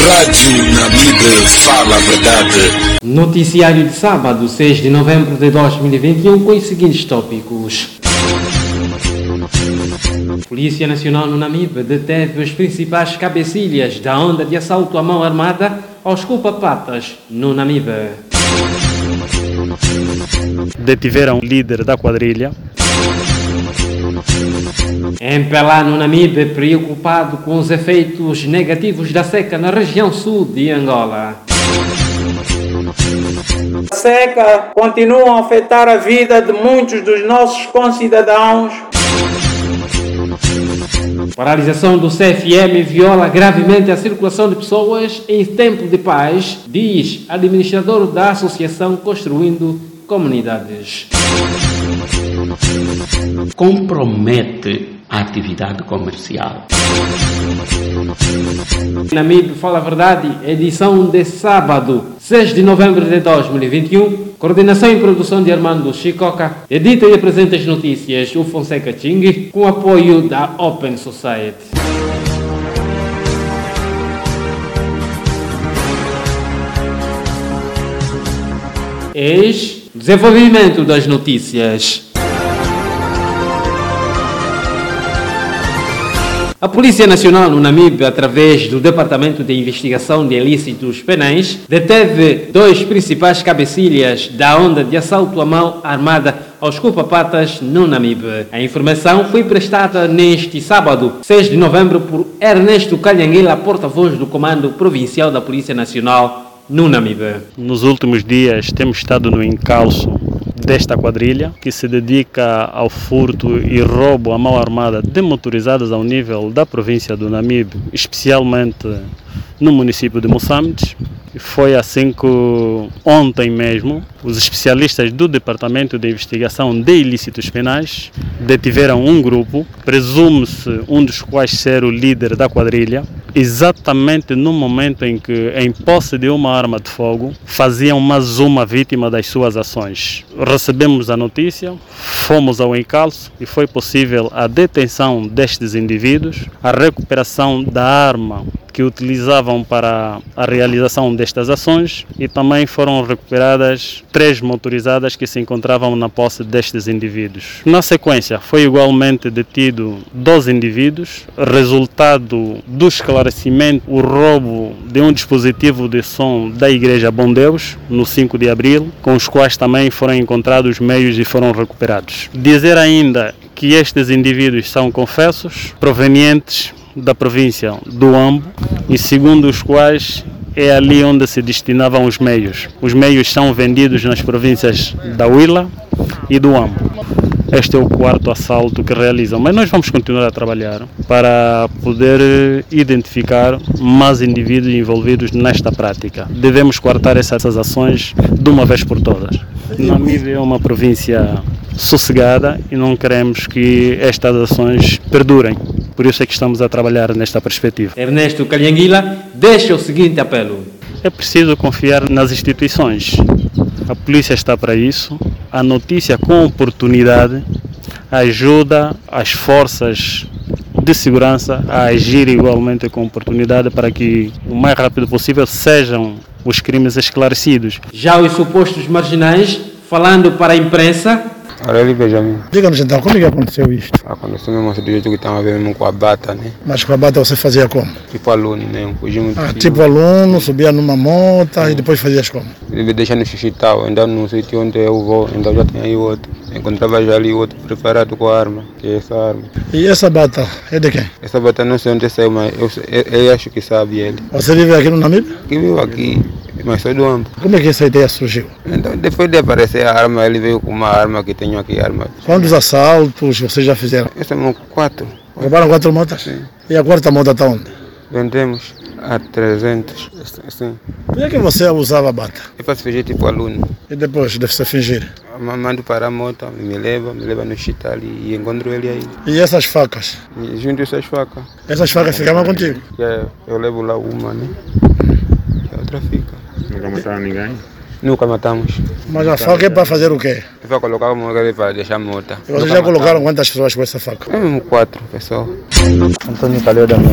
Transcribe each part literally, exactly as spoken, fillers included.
Rádio Namibe fala a verdade. Noticiário de sábado, seis de novembro de dois mil e vinte e um, com os seguintes tópicos. Polícia Nacional no Namibe deteve os principais cabecilhas da onda de assalto à mão armada aos culpa-patas no Namibe. Detiveram o líder da quadrilha. Em Pelá, no Namibe, preocupado com os efeitos negativos da seca na região sul de Angola. A seca continua a afetar a vida de muitos dos nossos concidadãos. Paralisação do C F M viola gravemente a circulação de pessoas em tempo de paz, diz administrador da Associação Construindo Comunidades. Compromete a atividade comercial. Namibe Fala a Verdade, edição de sábado, seis de novembro de dois mil e vinte e um. Coordenação e produção de Armando Chicoca. Edita e apresenta as notícias o Fonseca Ching, com apoio da Open Society. Eis desenvolvimento das notícias. A Polícia Nacional no Namibe, através do Departamento de Investigação de Ilícitos Penais, deteve dois principais cabecilhas da onda de assalto à mão armada aos culpa-patas no Namibe. A informação foi prestada neste sábado, seis de novembro, por Ernesto Calhanguila, porta-voz do Comando Provincial da Polícia Nacional no Namibe. Nos últimos dias temos estado no encalço desta quadrilha, que se dedica ao furto e roubo à mão armada de motorizadas ao nível da província do Namibe, especialmente no município de Moçambique. Foi assim que ontem mesmo os especialistas do Departamento de Investigação de Ilícitos Penais detiveram um grupo, presume-se um dos quais ser o líder da quadrilha, exatamente no momento em que, em posse de uma arma de fogo, faziam mais uma vítima das suas ações. Recebemos a notícia, fomos ao encalço e foi possível a detenção destes indivíduos, a recuperação da arma que utilizavam para a realização destas ações e também foram recuperadas três motorizadas que se encontravam na posse destes indivíduos. Na sequência, foi igualmente detido doze indivíduos, resultado do esclarecimento, o roubo de um dispositivo de som da Igreja Bom Deus, no cinco de abril, com os quais também foram encontrados meios e foram recuperados. Dizer ainda que estes indivíduos são confessos, provenientes da província do Ambo, e segundo os quais é ali onde se destinavam os meios. Os meios são vendidos nas províncias da Huila e do Ambo. Este é o quarto assalto que realizam, mas nós vamos continuar a trabalhar para poder identificar mais indivíduos envolvidos nesta prática. Devemos cortar essas ações de uma vez por todas. Namibe é uma província sossegada e não queremos que estas ações perdurem. Por isso é que estamos a trabalhar nesta perspectiva. Ernesto Calhanguila deixa o seguinte apelo. É preciso confiar nas instituições. A polícia está para isso. A notícia com oportunidade ajuda as forças de segurança a agir igualmente com oportunidade para que o mais rápido possível sejam os crimes esclarecidos. Já os supostos marginais, falando para a imprensa. Aurélio Benjamin. Diga-nos então, como é que aconteceu isto? Aconteceu mesmo do jeito que estava a ver mesmo com a bata, né? Mas com a bata você fazia como? Tipo aluno mesmo, fugia muito. Ah, tipo aluno, subia numa moto e depois fazias como? Ele deixa no xixi tal, ainda não sei onde eu vou, ainda já tem aí outro. Encontrava já ali outro preparado com a arma, que é essa arma. E essa bata é de quem? Essa bata não sei onde saiu, mas eu, eu, eu acho que sabe ele. Você vive aqui no Namibe? Que vive aqui. Mas sou do Ambo. Como é que essa ideia surgiu? Então, depois de aparecer a arma, ele veio com uma arma que tenho aqui, arma. Quantos assaltos vocês já fizeram? Esses são quatro. Roubaram quatro motas? Sim. E a quarta moto está onde? Vendemos a trezentos. Sim. Por que você usava a bata? Eu faço fingir tipo aluno. E depois deve ser fingir? Eu mando para a moto, me leva, me leva no chita ali e encontro ele aí. E essas facas? E junto essas facas. Essas facas ficavam contigo? É, eu levo lá uma, né? E a outra fica. Nunca mataram ninguém? Nunca matamos. Mas a faca é para fazer o quê? Eu vou colocar uma coisa para deixar morta. E vocês já colocaram quantas pessoas com essa faca? É mesmo quatro pessoas. Antônio Calheu da Mão.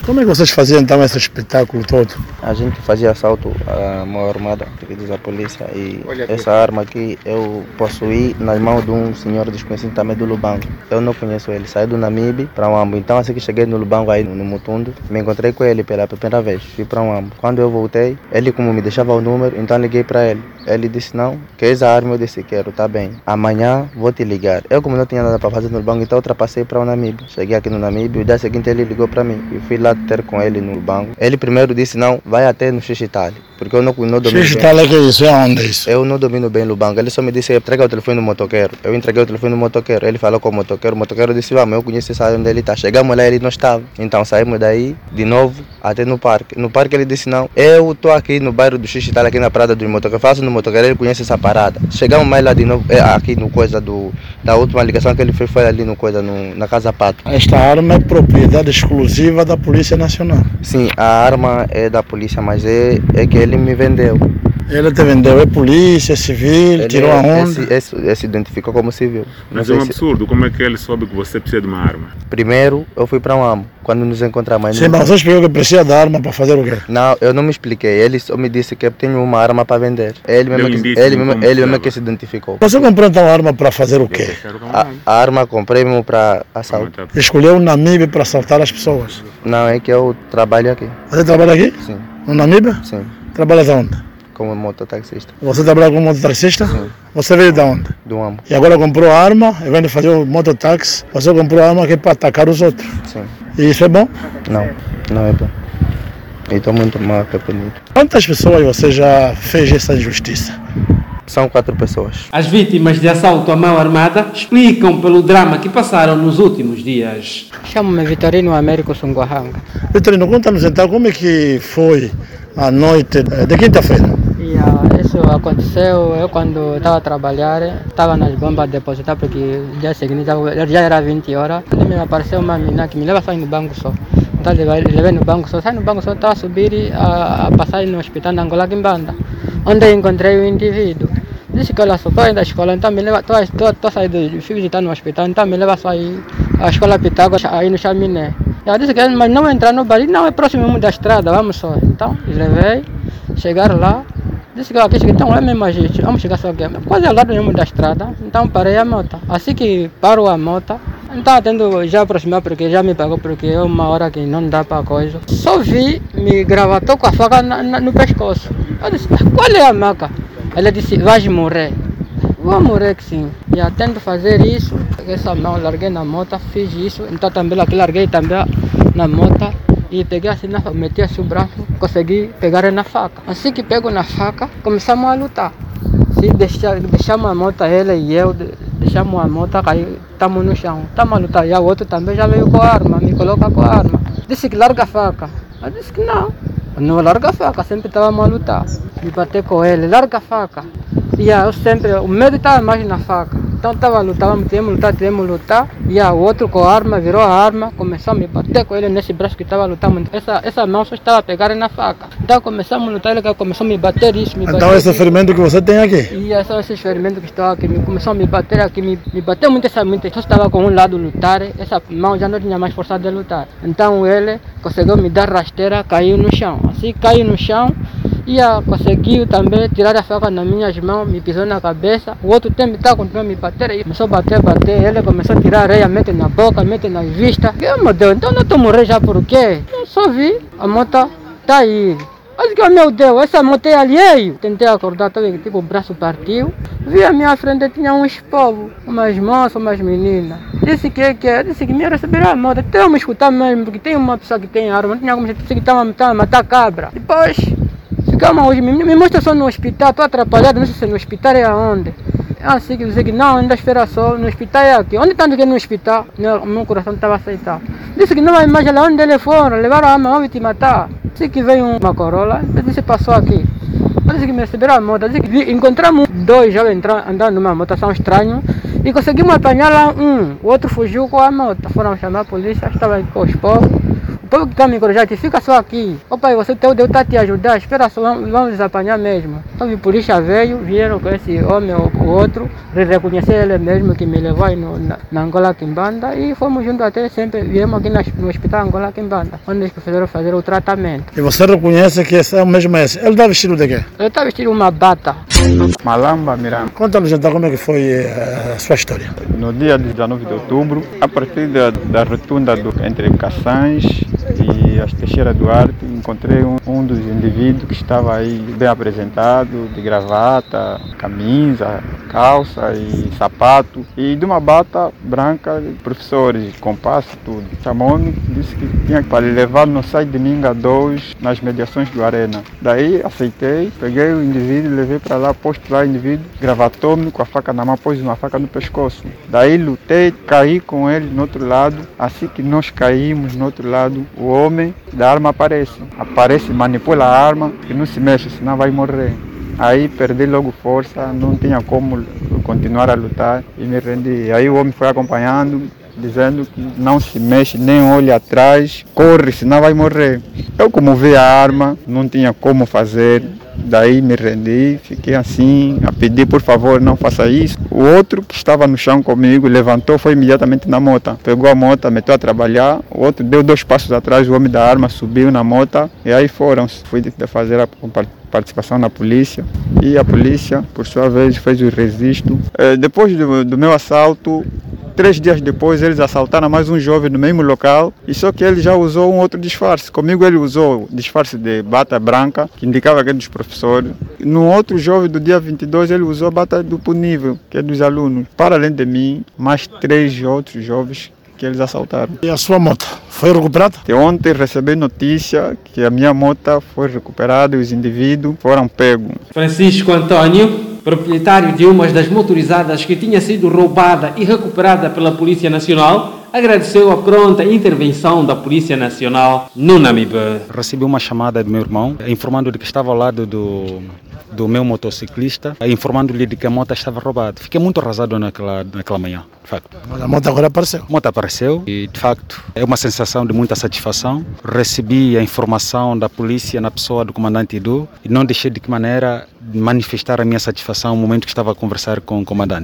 Como é que vocês faziam então esse espetáculo todo? A gente fazia assalto à mão armada, que diz a polícia, e essa arma aqui eu possuí nas mãos de um senhor desconhecido também do Lubango. Eu não conheço ele, saí do Namibe para Huambo. Então assim que cheguei no Lubango aí no Mutundo, me encontrei com ele pela primeira vez, fui para Huambo. Quando eu voltei, ele como me deixava o número, então liguei para ele. Ele disse não, queres a arma? Eu disse quero, tá bem. Amanhã vou te ligar. Eu como não tinha nada para fazer no Lubango, então eu ultrapassei para o Namibe. Cheguei aqui no Namibe, o dia seguinte ele ligou para mim. Eu fui lá ter com ele no Lubango. Ele primeiro disse não, vai até no Xixitale, porque eu não, não domino Xixitale bem. É que é isso? É onde é isso? Eu não domino bem Lubango. Ele só me disse entrega o telefone no motoqueiro. Eu entreguei o telefone no motoqueiro. Ele falou com o motoqueiro. O motoqueiro disse vamos, eu conheço essa onde ele está. Chegamos lá, ele não estava. Então saímos daí de novo até no parque. No parque ele disse não, eu estou aqui no bairro do Xixitale, aqui na parada do motoqueiro. Faço no motoqueiro, ele conhece essa parada. Chegamos mais lá de novo, é, aqui no coisa do da última ligação que ele fez foi ali no coisa no, na Casa Pato. Esta arma é propriedade exclusiva da Polícia Nacional? Sim, a arma é da polícia, mas é, é que ele me vendeu. Ele te vendeu, é polícia, civil, ele tirou aonde? Ele se, se identificou como civil. Mas é um absurdo, como é que ele soube que você precisa de uma arma? Primeiro, eu fui para um amo, quando nos encontramos. Sim, mas você explicou que precisa da arma para fazer o quê? Não, eu não me expliquei, ele só me disse que eu tenho uma arma para vender. Ele mesmo, que, ele mesmo, ele mesmo que se identificou. Você comprou então a arma para fazer o quê? A, a arma comprei mesmo para assalto. Escolheu o Namibe para assaltar as pessoas? Não, é que eu trabalho aqui. Você trabalha aqui? Sim. No Namibe? Sim. Trabalha de onde? Como mototaxista. Você trabalha como mototaxista? Sim. Você veio de onde? Do Amo. E agora comprou a arma, e vem de fazer o mototáxi, você comprou a arma que é para atacar os outros? Sim. E isso é bom? Não, não é bom. Eu estou muito mal arrependido. Quantas pessoas você já fez essa injustiça? São quatro pessoas. As vítimas de assalto à mão armada explicam pelo drama que passaram nos últimos dias. Chamo-me Vitorino Américo Sunguahanga. Vitorino, conta-nos então como é que foi a noite de quinta-feira. Yeah, isso aconteceu, eu quando estava a trabalhar, estava nas bombas a depositar, porque no dia seguinte já, já era vinte horas. Ele me apareceu uma menina que me leva só no banco só. Então levei, levei no banco só, sai no banco só, estava a subir a, a passar no hospital de Angola Quimbanda, onde eu encontrei o indivíduo. Disse que olha só, estou indo à escola, então me leva, estou saindo, fui visitar no hospital, então me leva só aí à escola Pitágoras, aí no Chaminé. Eu disse que mas não entrar no bar, não, é próximo da estrada, vamos só. Então, levei, chegaram lá, disse que aqui cheguei, então é mesmo a gente, vamos chegar só aqui, quase ao lado mesmo da estrada, então parei a moto. Assim que paro a moto, não estava tendo já aproximar porque já me pagou, porque é uma hora que não dá para coisa. Só vi, me gravatou com a faca na, na, no pescoço. Eu disse, qual é a maca? Ela disse, vais morrer. Vou morrer que sim. E tento fazer isso, essa mão, larguei na moto, fiz isso, então também aqui larguei também na moto e peguei assim, na, meti assim o braço, consegui pegar na faca. Assim que pego na faca, começamos a lutar. Se deixar, deixamos a moto, ele e eu, deixamos a moto, estamos no chão, estamos a lutar. E o outro também já veio com a arma, me coloca com a arma. Disse que larga a faca. Eu disse que não, não larga a faca, sempre estávamos a lutar. Me bater com ele, larga a faca. E yeah, eu sempre, o medo estava mais na faca. Então estava lutando, tínhamos lutar, tínhamos lutar. E yeah, o outro com a arma, virou a arma, começou a me bater com ele nesse braço que estava lutando. Essa, essa mão só estava a pegar na faca. Então começamos a lutar, ele começou a me bater isso, me Então bater esse ferimento que você tem aqui? E yeah, são esses ferimentos que estão aqui, me começou a me bater aqui, me, me bateu muito essa mente. Só estava com um lado lutar, essa mão já não tinha mais força de lutar. Então ele conseguiu me dar rasteira, caiu no chão. Assim caiu no chão. E yeah, conseguiu também tirar a faca nas minhas mãos, me pisou na cabeça. O outro tempo estava continuando a me bater, aí começou a bater, bater. Ele começou a tirar areia, mete na boca, mete na vista. Eu, meu Deus, então não estou morrendo já por quê? Eu só vi a moto tá aí. Mas que, meu Deus, essa moto é alheio. Tentei acordar, também, tipo, o braço partiu. Vi à minha frente, tinha uns povos, umas moças, umas meninas. Disse que, que, disse que me receberam a moto. Até eu me escutar mesmo, porque tem uma pessoa que tem arma, não tinha como disse que estava a matar cabra. Depois... Calma, hoje me, me mostra só no hospital, estou atrapalhado, não sei se no hospital é aonde. Assim que dizer que não, ainda espera só, no hospital é aqui. Onde tanto que é no hospital? Meu, meu coração estava aceitado. Disse que não vai mais lá onde ele foram, levaram a arma, vão te matar. Disse que veio uma Corolla, disse passou aqui. Disse que me receberam a moto, disse que encontramos dois jovens andando numa moto, são estranhos. E conseguimos apanhar lá um, o outro fugiu com a moto. Foram chamar a polícia, estava com os povos. povo que está me encorajando, fica só aqui. Ô pai, você tem o Deus tá te ajudar, espera só, vamos, vamos desapanhar mesmo. Então a polícia veio, vieram com esse homem ou o outro, reconhecer ele mesmo que me levou aí no, na, na Angola Quimbanda e fomos juntos até sempre, viemos aqui na, no hospital Angola Quimbanda, onde eles fizeram fazer o tratamento. E você reconhece que esse é o mesmo esse? Ele está vestido de quê? Ele está vestido uma bata. Malamba Miranda. Conta-nos então como é que foi a sua história. No dia dezenove de outubro, a partir da, da rotunda do, entre Caçães e as Teixeira Duarte, encontrei um, um dos indivíduos que estava aí bem apresentado, de gravata, camisa, calça e sapato, e de uma bata branca, professores, compasso, tudo. Chamou-me, disse que tinha para levar no site de Ninga dois, nas mediações do Arena. Daí aceitei, peguei o indivíduo, levei para lá, posto lá o indivíduo, gravatou-me com a faca na mão, pôs uma faca no pescoço. Daí lutei, caí com ele no outro lado. Assim que nós caímos no outro lado, o homem da arma aparece. Aparece, manipula a arma e não se mexe, senão vai morrer. Aí perdi logo força, não tinha como continuar a lutar e me rendi. Aí o homem foi acompanhando, dizendo que não se mexe, nem olha atrás, corre, senão vai morrer. Eu, como vi a arma, não tinha como fazer. Daí me rendi, fiquei assim, a pedir por favor não faça isso. O outro que estava no chão comigo levantou, foi imediatamente na moto. Pegou a moto, meteu a trabalhar. O outro deu dois passos atrás, o homem da arma subiu na moto e aí foram. Fui de fazer a participação na polícia e a polícia, por sua vez, fez o registro. É, depois do, do meu assalto, três dias depois, eles assaltaram mais um jovem no mesmo local, e só que ele já usou um outro disfarce. Comigo ele usou disfarce de bata branca, que indicava que é dos professores. No outro jovem do dia vinte e dois, ele usou a bata duplo nível, que é dos alunos. Para além de mim, mais três outros jovens que eles assaltaram. E a sua moto foi recuperada? De ontem recebi notícia que a minha moto foi recuperada e os indivíduos foram pegos. Francisco Antônio, proprietário de uma das motorizadas que tinha sido roubada e recuperada pela Polícia Nacional, agradeceu a pronta intervenção da Polícia Nacional no Namibe. Recebi uma chamada do meu irmão, informando de que estava ao lado do, do meu motociclista, informando-lhe de que a moto estava roubada. Fiquei muito arrasado naquela, naquela manhã, de facto. Mas a moto agora apareceu? A moto apareceu e, de facto, é uma sensação de muita satisfação. Recebi a informação da polícia na pessoa do comandante Edu e não deixei de que maneira manifestar a minha satisfação no momento que estava a conversar com o comandante.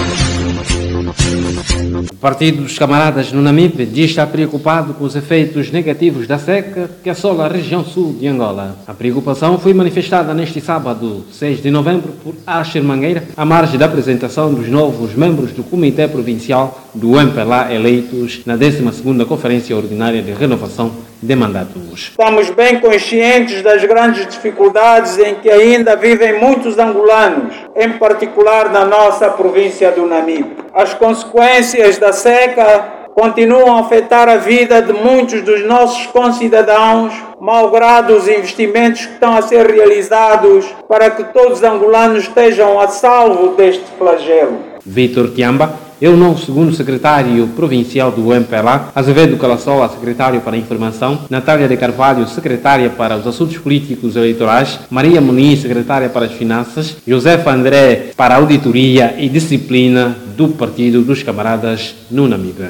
O Partido dos Camaradas no Namibe diz estar preocupado com os efeitos negativos da seca que assola a região sul de Angola. A preocupação foi manifestada neste sábado, seis de novembro, por Asher Mangueira, à margem da apresentação dos novos membros do Comitê Provincial do M P L A eleitos na décima segunda Conferência Ordinária de Renovação de Mandatos. Estamos bem conscientes das grandes dificuldades em que ainda vivem muitos angolanos, em particular na nossa província do Namibe. As consequências da seca continuam a afetar a vida de muitos dos nossos concidadãos, malgrado os investimentos que estão a ser realizados para que todos os angolanos estejam a salvo deste flagelo. Vítor Tiamba é o novo segundo secretário provincial do M P L A, Azevedo Calassola, secretário para a Informação, Natália de Carvalho, secretária para os Assuntos Políticos Eleitorais, Maria Muniz, secretária para as Finanças, Josefa André para a Auditoria e Disciplina do Partido dos Camaradas no Namibe.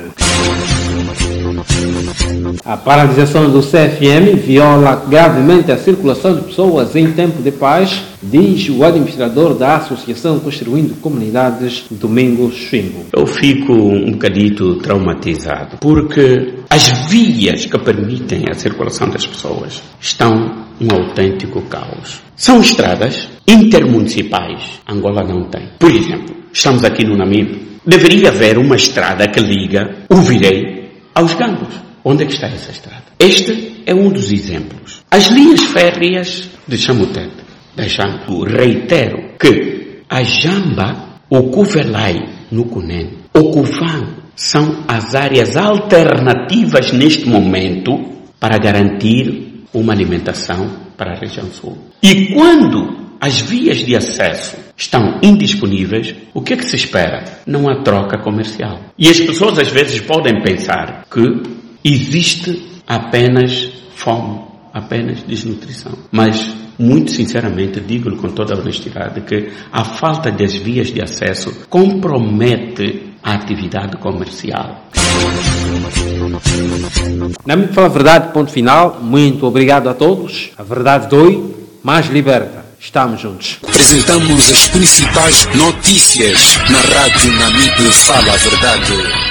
A paralisação do C F M viola gravemente a circulação de pessoas em tempo de paz, diz o administrador da Associação Construindo Comunidades, Domingos Schwingo. Eu fico um bocadito traumatizado, porque as vias que permitem a circulação das pessoas estão um autêntico caos. São estradas intermunicipais, Angola não tem. Por exemplo, estamos aqui no Namibe, deveria haver uma estrada que liga o Virei aos Gangos. Onde é que está essa estrada? Este é um dos exemplos. As linhas férreas de Chamutete, da Jamba. Reitero que a Jamba, o Cuvelai no Cunene, o Cuvan são as áreas alternativas neste momento para garantir uma alimentação para a região sul. E quando as vias de acesso estão indisponíveis, o que é que se espera? Não há troca comercial. E as pessoas às vezes podem pensar que existe apenas fome, apenas desnutrição. Mas, muito sinceramente, digo-lhe com toda a honestidade que a falta das vias de acesso compromete a atividade comercial. Namib Fala a Verdade, ponto final. Muito obrigado a todos. A verdade dói, mas liberta. Estamos juntos. Apresentamos as principais notícias na Rádio Namib Fala a Verdade.